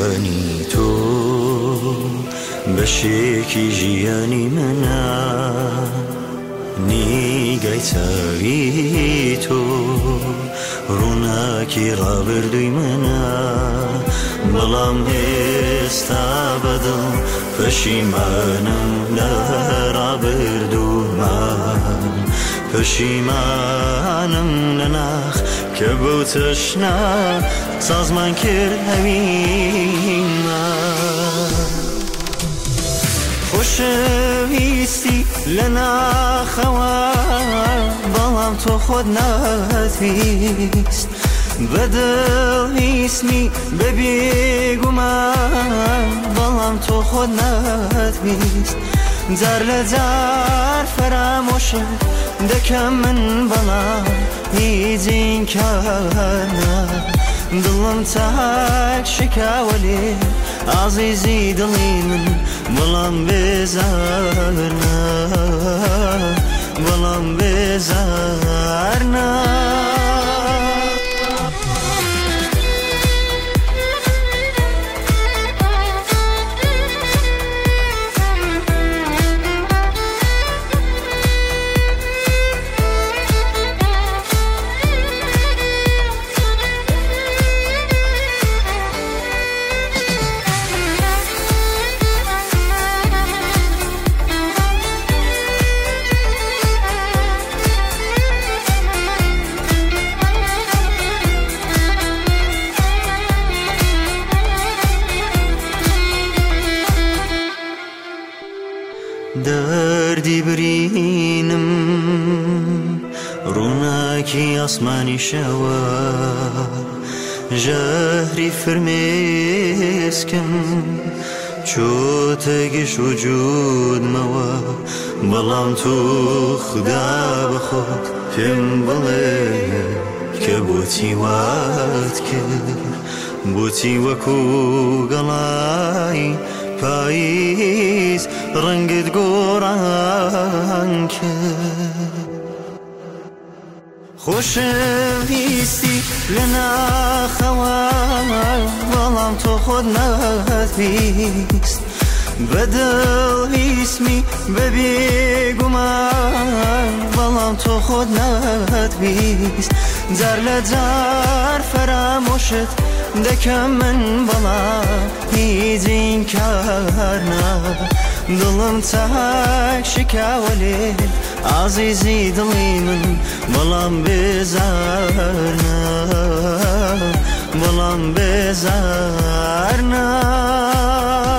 پشیمانی تو بەشێکی ژیانی منە نیگای چاوی تۆ ڕووناکی ڕابردووی منە بەڵام ئێستا بەدڵ پەشیمانم لە ڕابردوومان پەشیمانم لە ناخ کە بەو تەشنا سازمان کرد هەویمان خۆشەویستی لە ناخەوە بەڵام تۆ خۆت ناتویست بەدڵویستنی بە بێگومان بەڵام تۆ خۆت ناتویست جار لە جار فەرامۆشت دەکەم من بەڵام هیچ ئینکارنا دڵم چاک شکاوە لێ عزیزی دڵی من بەڵام بێزارنا بەڵام بێزارنا دەردی برینم ڕووناکی ئاسمانی شەوە ژەهری فرمێسکم چۆتە گەش وجودمەوە بەڵام تو خدا بەخۆت پێم بڵێ کە بۆچی وات کرد بۆچی وەکو گەڵای پاییز ڕەنگت گۆڕان کرد خۆشەویستی لە ناخەوە بەڵام تۆ خۆت ناتویست بەدڵویستمی بە بێگومان بەڵام تۆ خۆت ناتویست جار لە جار فەرامۆشت دەکەم من بەڵام هیچ ئینکارنا دڵم چاک شکاوە لێ عزیزی دڵی من بەڵام بێزارنا بەڵام بێزارنا